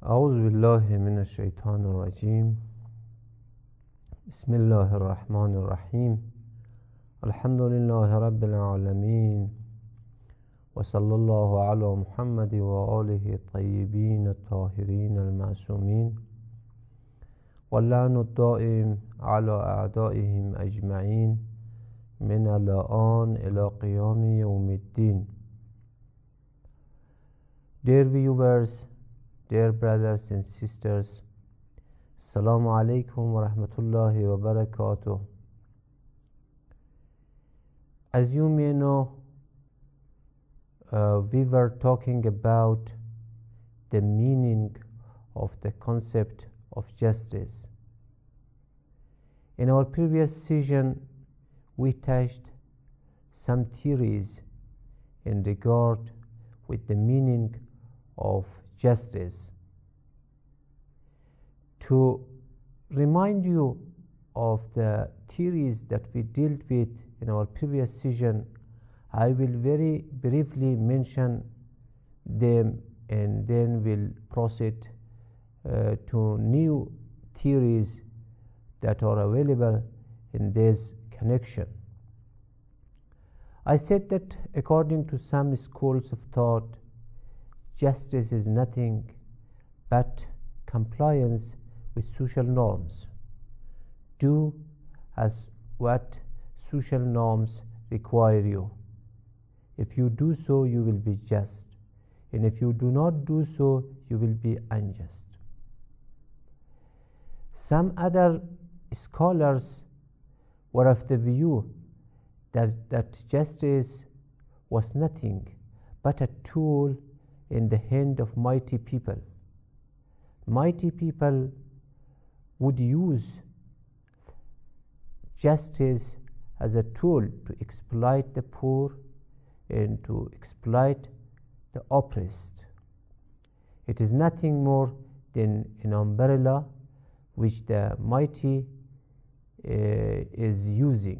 أعوذ بالله من الشيطان الرجيم. بسم الله الرحمن الرحيم. الحمد لله رب العالمين، وصلى الله على محمد وآله الطيبين الطاهرين المعصومين، واللعن الدائم على أعدائهم أجمعين من الآن إلى قيام يوم الدين. Dear viewers, dear brothers and sisters, Assalamu alaikum wa rahmatullahi wa barakatuh. As you may know, we were talking about the meaning of the concept of justice. In our previous session, we touched some theories in regard with the meaning of justice. To remind you of the theories that we dealt with in our previous session, I will very briefly mention them and then we'll proceed to new theories that are available in this connection. I said that according to some schools of thought, justice is nothing but compliance with social norms. Do as what social norms require you. If you do so, you will be just, and if you do not do so, you will be unjust. Some other scholars were of the view that justice was nothing but a tool in the hand of mighty people. Mighty people would use justice as a tool to exploit the poor and to exploit the oppressed. It is nothing more than an umbrella which the mighty is using.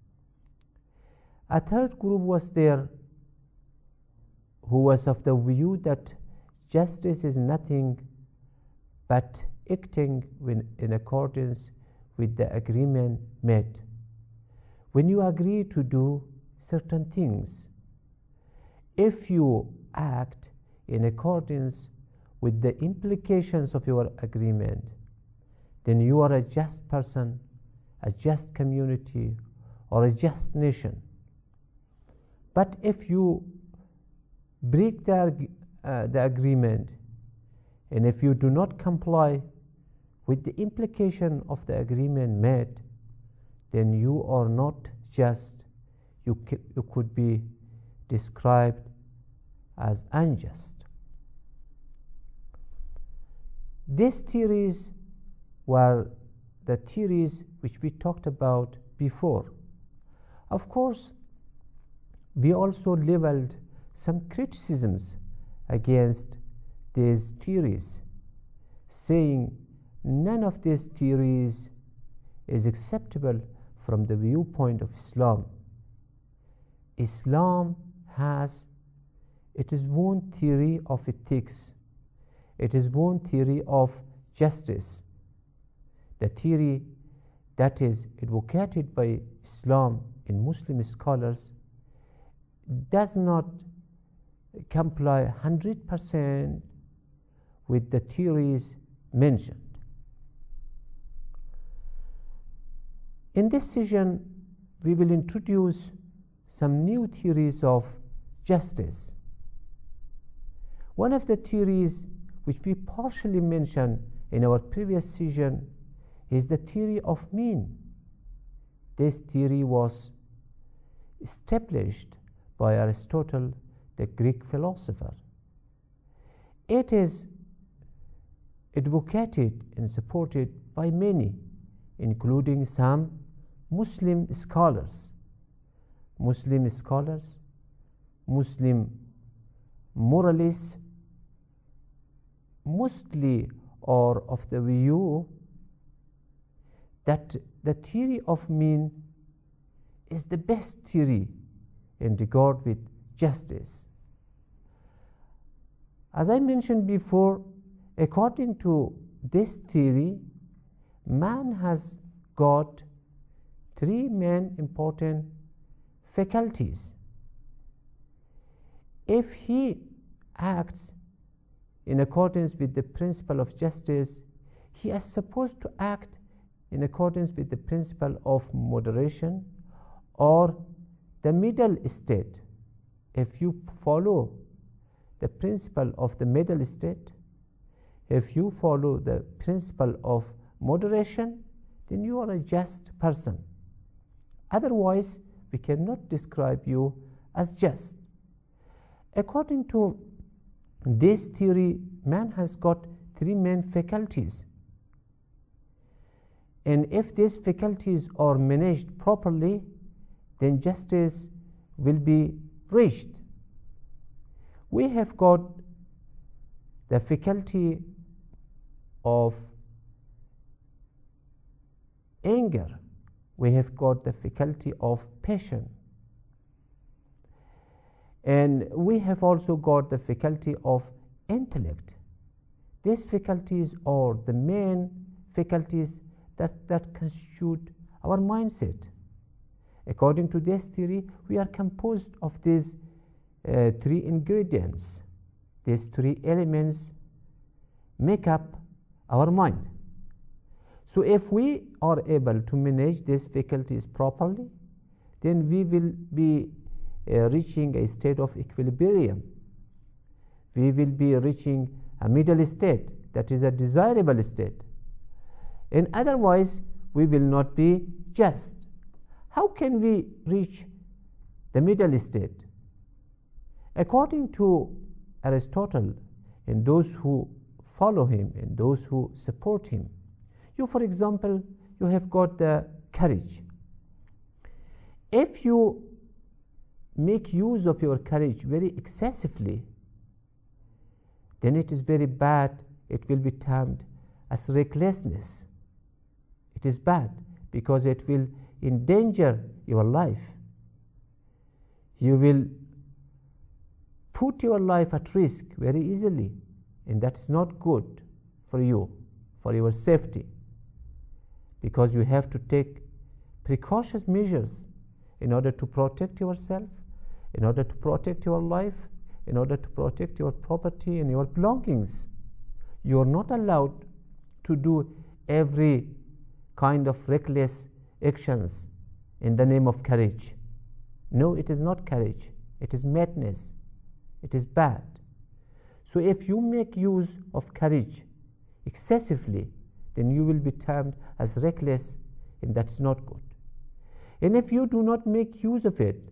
A third group was there who was of the view that justice is nothing but acting in accordance with the agreement made. When you agree to do certain things, if you act in accordance with the implications of your agreement, then you are a just person, a just community, or a just nation. But if you break the agreement, and if you do not comply with the implication of the agreement made, then you are not just. You could be described as unjust. These theories were the theories which we talked about before. Of course, we also leveled some criticisms against these theories, saying none of these theories is acceptable from the viewpoint of Islam. Islam has its own theory of ethics, its own theory of justice. The theory that is advocated by Islam in Muslim scholars does not comply 100% with the theories mentioned. In this session, we will introduce some new theories of justice. One of the theories which we partially mentioned in our previous session is the theory of mean. This theory was established by Aristotle, the Greek philosopher. It is advocated and supported by many, including some Muslim scholars. Muslim moralists mostly are of the view that the theory of mean is the best theory in regard with justice. As I mentioned before, according to this theory, man has got three main important faculties. If he acts in accordance with the principle of justice, he is supposed to act in accordance with the principle of moderation or the middle state. If you follow the principle of the middle state, if you follow the principle of moderation, then you are a just person. Otherwise, we cannot describe you as just. According to this theory, man has got three main faculties. And if these faculties are managed properly, then justice will be reached. We have got the faculty of anger. We have got the faculty of passion. And we have also got the faculty of intellect. These faculties are the main faculties that constitute our mindset. According to this theory, we are composed of these three ingredients. These three elements make up our mind. So if we are able to manage these faculties properly, then we will be reaching a state of equilibrium. We will be reaching a middle state, that is a desirable state. And otherwise, we will not be just. How can we reach the middle state? According to Aristotle and those who follow him and those who support him, you, for example, you have got the courage. If you make use of your courage very excessively, then it is very bad. It will be termed as recklessness. It is bad because it will endanger your life. You will put your life at risk very easily, and that is not good for you, for your safety, because you have to take precautious measures in order to protect yourself, in order to protect your life, in order to protect your property and your belongings. You are not allowed to do every kind of reckless actions in the name of courage. No, it is not courage. It is madness. It is bad. So if you make use of courage excessively, then you will be termed as reckless, and that's not good. And if you do not make use of it,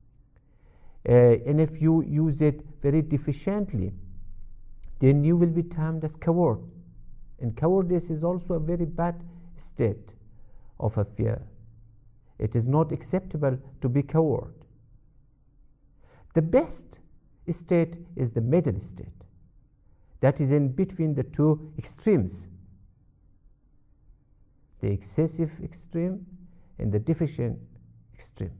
and if you use it very deficiently, then you will be termed as coward. And cowardice is also a very bad state of affair. It is not acceptable to be coward. The best state is the middle state, that is in between the two extremes, the excessive extreme and the deficient extreme.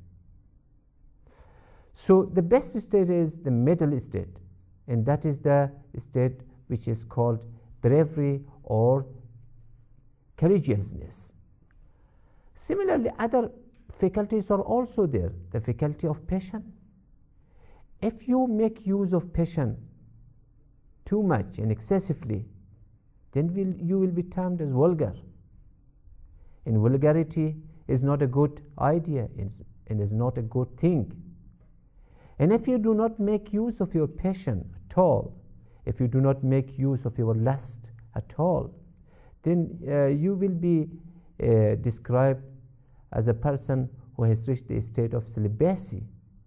So the best state is the middle state, and that is the state which is called bravery or courageousness. Similarly, other faculties are also there. The faculty of passion. If you make use of passion too much and excessively, then you will be termed as vulgar. And vulgarity is not a good idea and is not a good thing. And if you do not make use of your passion at all, if you do not make use of your lust at all, then you will be described as a person who has reached the state of celibacy,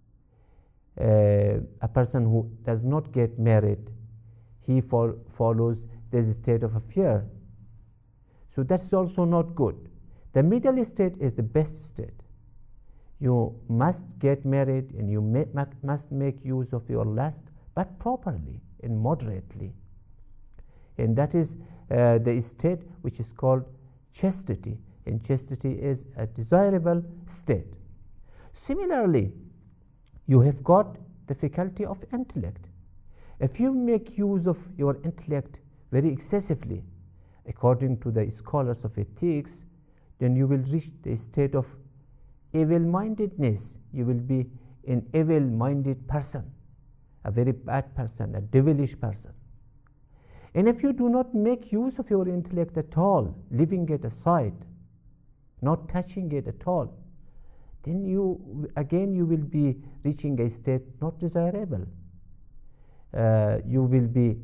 a person who does not get married. He follows this state of affair. So that's also not good. The middle state is the best state. You must get married and you must make use of your lust, but properly and moderately. And that is the state which is called chastity. And chastity is a desirable state. Similarly, you have got the faculty of intellect. If you make use of your intellect very excessively, according to the scholars of ethics, then you will reach the state of evil-mindedness. You will be an evil-minded person, a very bad person, a devilish person. And if you do not make use of your intellect at all, leaving it aside, not touching it at all, then you will be reaching a state not desirable. You will be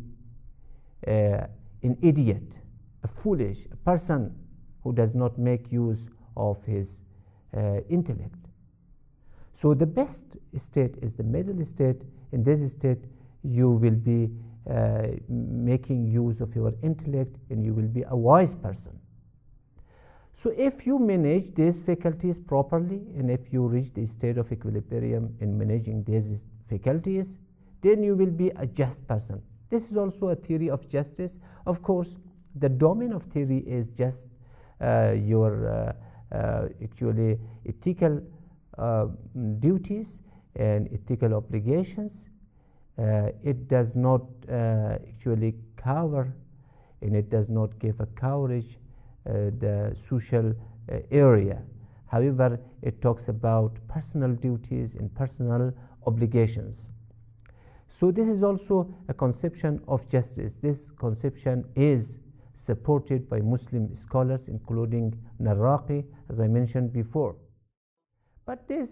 an idiot, a foolish, a person who does not make use of his intellect. So the best state is the middle state. In this state, you will be making use of your intellect, and you will be a wise person. So if you manage these faculties properly, and if you reach the state of equilibrium in managing these faculties, then you will be a just person. This is also a theory of justice. Of course, the domain of theory is just your actually ethical duties and ethical obligations. It does not actually cover, and it does not give a coverage the social area. However, it talks about personal duties and personal obligations. So this is also a conception of justice. This conception is supported by Muslim scholars, including Naraqi, as I mentioned before. But this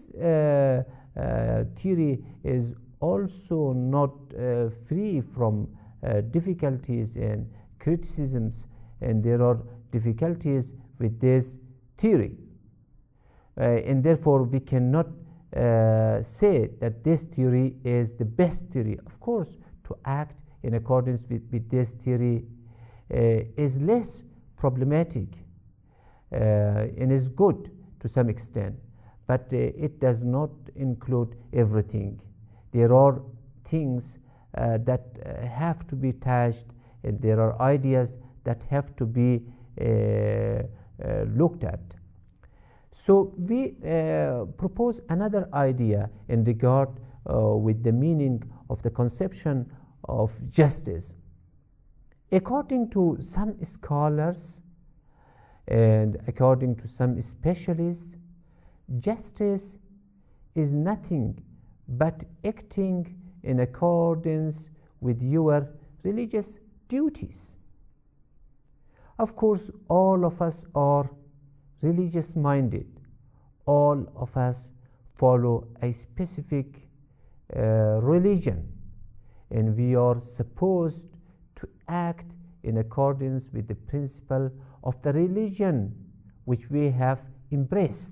theory is also not free from difficulties and criticisms, and there are difficulties with this theory. And therefore, we cannot say that this theory is the best theory. Of course, to act in accordance with this theory is less problematic and is good to some extent, but it does not include everything. There are things that have to be touched, and there are ideas that have to be looked at. So we propose another idea in regard with the meaning of the conception of justice. According to some scholars and according to some specialists, justice is nothing but acting in accordance with your religious duties. Of course, all of us are religious minded. All of us follow a specific religion, and we are supposed to act in accordance with the principle of the religion which we have embraced.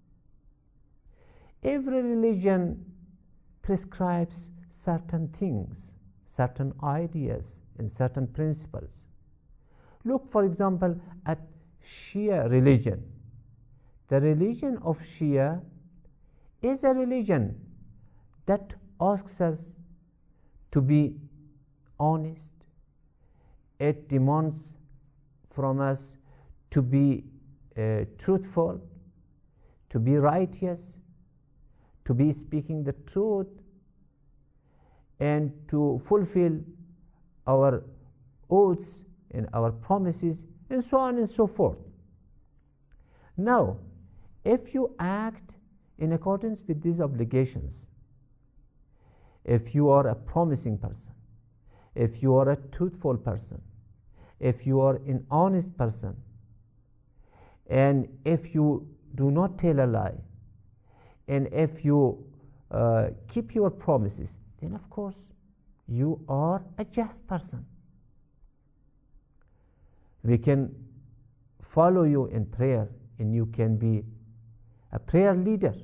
Every religion prescribes certain things, certain ideas, and certain principles. Look, for example, at Shia religion. The religion of Shia is a religion that asks us to be honest. It demands from us to be truthful, to be righteous, to be speaking the truth, and to fulfill our oaths and our promises, and so on and so forth. Now, if you act in accordance with these obligations, if you are a promising person, if you are a truthful person, if you are an honest person, and if you do not tell a lie, and if you keep your promises, then of course you are a just person. We can follow you in prayer, and you can be a prayer leader.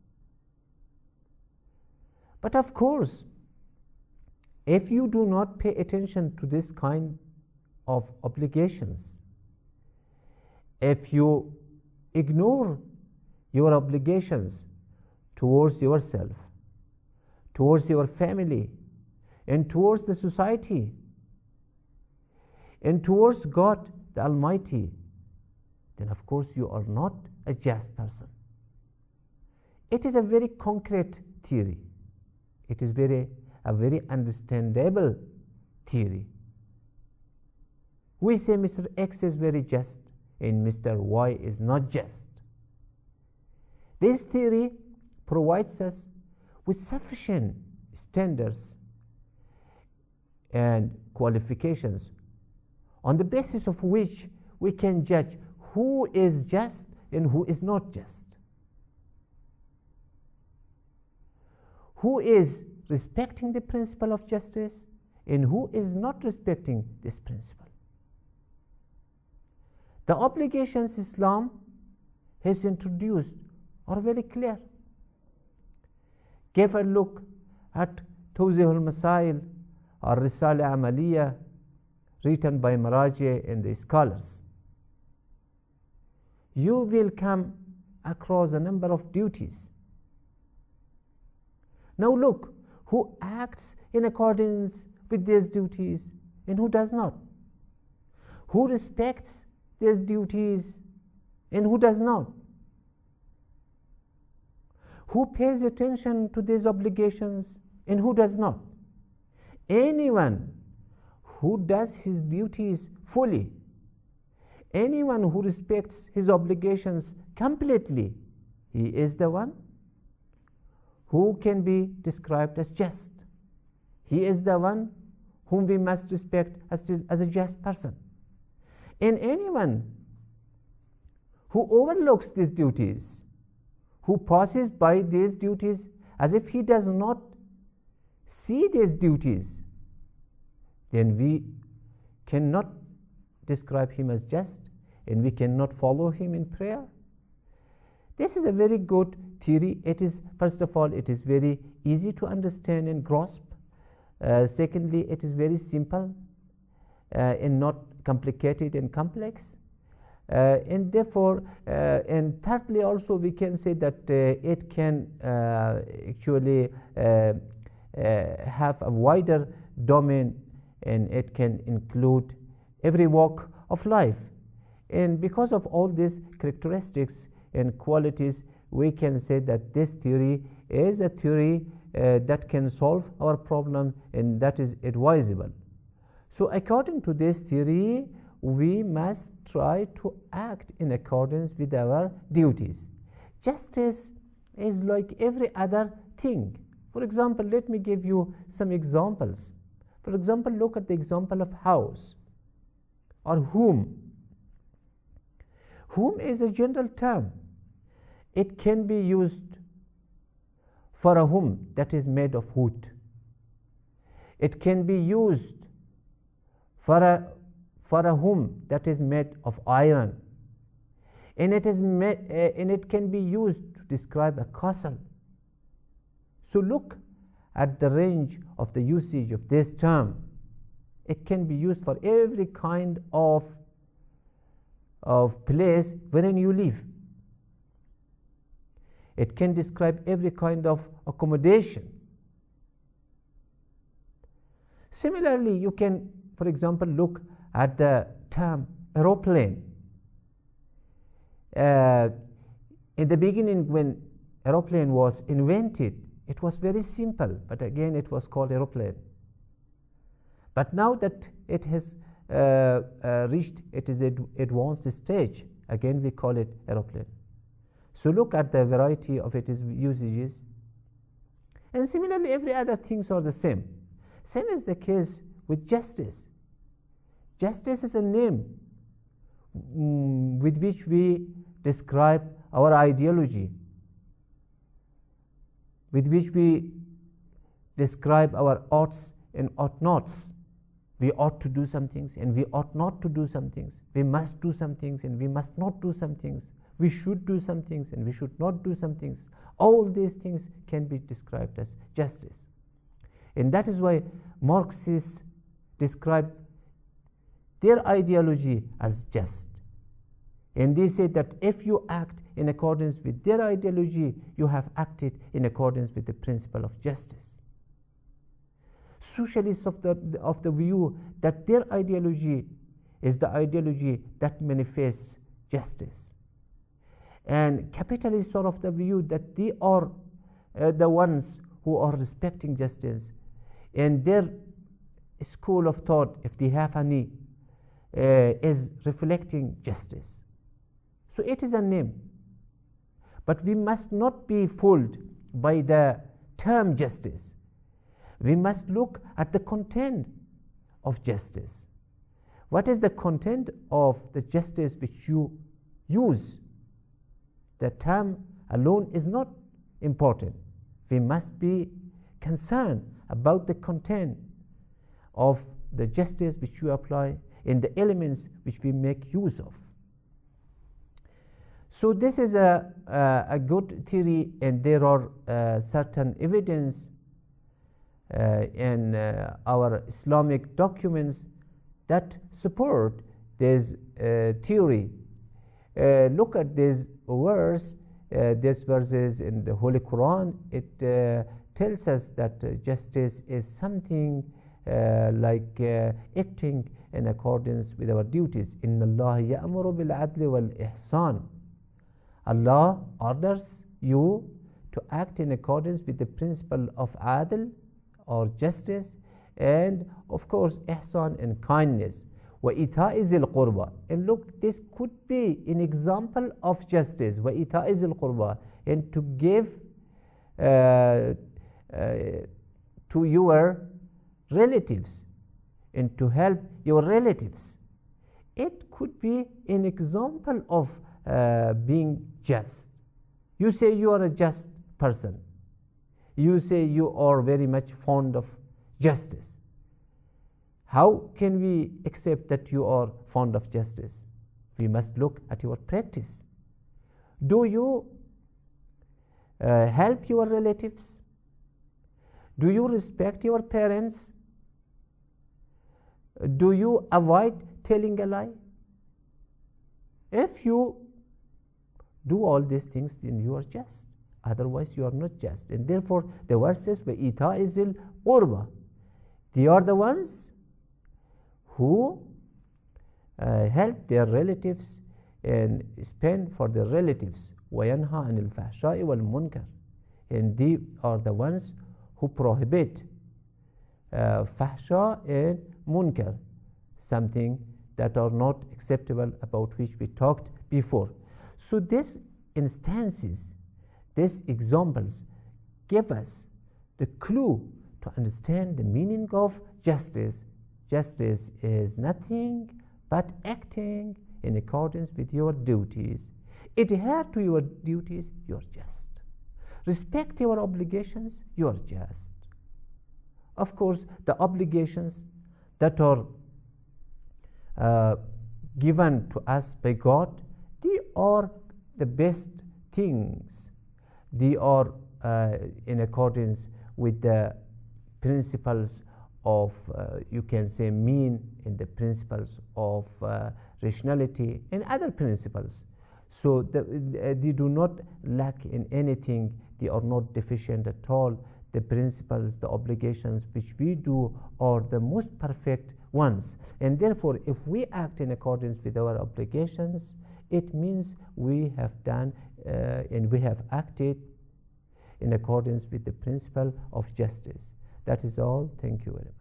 But of course, if you do not pay attention to this kind of obligations, if you ignore your obligations towards yourself, towards your family, and towards the society, and towards God the Almighty, then of course you are not a just person. It is a very concrete theory. It is a very understandable theory. We say Mr. X is very just and Mr. Y is not just. This theory provides us with sufficient standards and qualifications on the basis of which we can judge who is just and who is not just, who is respecting the principle of justice and who is not respecting this principle. The obligations Islam has introduced are very clear. Give a look at Tawzih al-Masail or Risala Amaliya, written by Maraji and the scholars. You will come across a number of duties. Now look, who acts in accordance with these duties and who does not? Who respects these duties and who does not? Who pays attention to these obligations and who does not? Anyone who does his duties fully, anyone who respects his obligations completely, he is the one who can be described as just. He is the one whom we must respect as a just person. And anyone who overlooks these duties, who passes by these duties as if he does not see these duties, then we cannot describe him as just and we cannot follow him in prayer. This is a very good theory. It is, first of all, it is very easy to understand and grasp. Secondly, it is very simple and not complicated and complex. And therefore, and thirdly also we can say that it can actually have a wider domain, and it can include every walk of life. And because of all these characteristics and qualities, we can say that this theory is a theory that can solve our problem and that is advisable. So according to this theory, we must try to act in accordance with our duties. Justice is like every other thing. For example, let me give you some examples. For example, look at the example of house or home. Home is a general term. It can be used for a home that is made of wood. It can be used for a home that is made of iron, and it can be used to describe a castle. So look at the range of the usage of this term. It can be used for every kind of place wherein you live. It can describe every kind of accommodation. Similarly, you can, for example, look at the term aeroplane. In the beginning, when aeroplane was invented, it was very simple, but again it was called aeroplane. But now that it has reached its advanced stage, again we call it aeroplane. So look at the variety of its usages. And similarly, every other things are the same. Same is the case with justice. Justice is a name with which we describe our ideology, with which we describe our oughts and ought nots. We ought to do some things and we ought not to do some things. We must do some things and we must not do some things. We should do some things and we should not do some things. All these things can be described as justice. And that is why Marxists describe their ideology as just. And they say that if you act in accordance with their ideology, you have acted in accordance with the principle of justice. Socialists of the view that their ideology is the ideology that manifests justice. And capitalists are of the view that they are the ones who are respecting justice. And their school of thought, if they have any, is reflecting justice. So it is a name. But we must not be fooled by the term justice. We must look at the content of justice. What is the content of the justice which you use? The term alone is not important. We must be concerned about the content of the justice which you apply in the elements which we make use of. So this is a good theory, and there are certain evidence in our Islamic documents that support this theory. Look at these words, these verses in the Holy Quran. It tells us that justice is something like acting in accordance with our duties. Inna Allah ya'muru bil adli wal ihsan. Allah orders you to act in accordance with the principle of adl or justice, and of course ihsan and kindness. Wa ita'i zil qurba. And look, this could be an example of justice. Wa ita'i zil qurba, and to give to your relatives and to help your relatives. It could be an example of being just. You say you are a just person. You say you are very much fond of justice. How can we accept that you are fond of justice? We must look at your practice. Do you help your relatives? Do you respect your parents? Do you avoid telling a lie? If you do all these things, then you are just. Otherwise, you are not just. And therefore, the verse says, وَإِيتَاءِ ذِي الْقُرْبَى. They are the ones who help their relatives and spend for their relatives. وَيَنْهَى عَنِ الْفَحْشَاءِ وَالْمُنْكَرِ. And they are the ones who prohibit fahsha and munkar, something that are not acceptable, about which we talked before. So these instances, these examples give us the clue to understand the meaning of justice. Justice is nothing but acting in accordance with your duties. Adhere to your duties, you are just. Respect your obligations, you are just. Of course, the obligations that are given to us by God, they are the best things. They are in accordance with the principles of, you can say, mean, and the principles of rationality and other principles. So they do not lack in anything. They are not deficient at all. The principles, the obligations which we do are the most perfect ones. And therefore, if we act in accordance with our obligations, it means we have done and we have acted in accordance with the principle of justice. That is all. Thank you very much.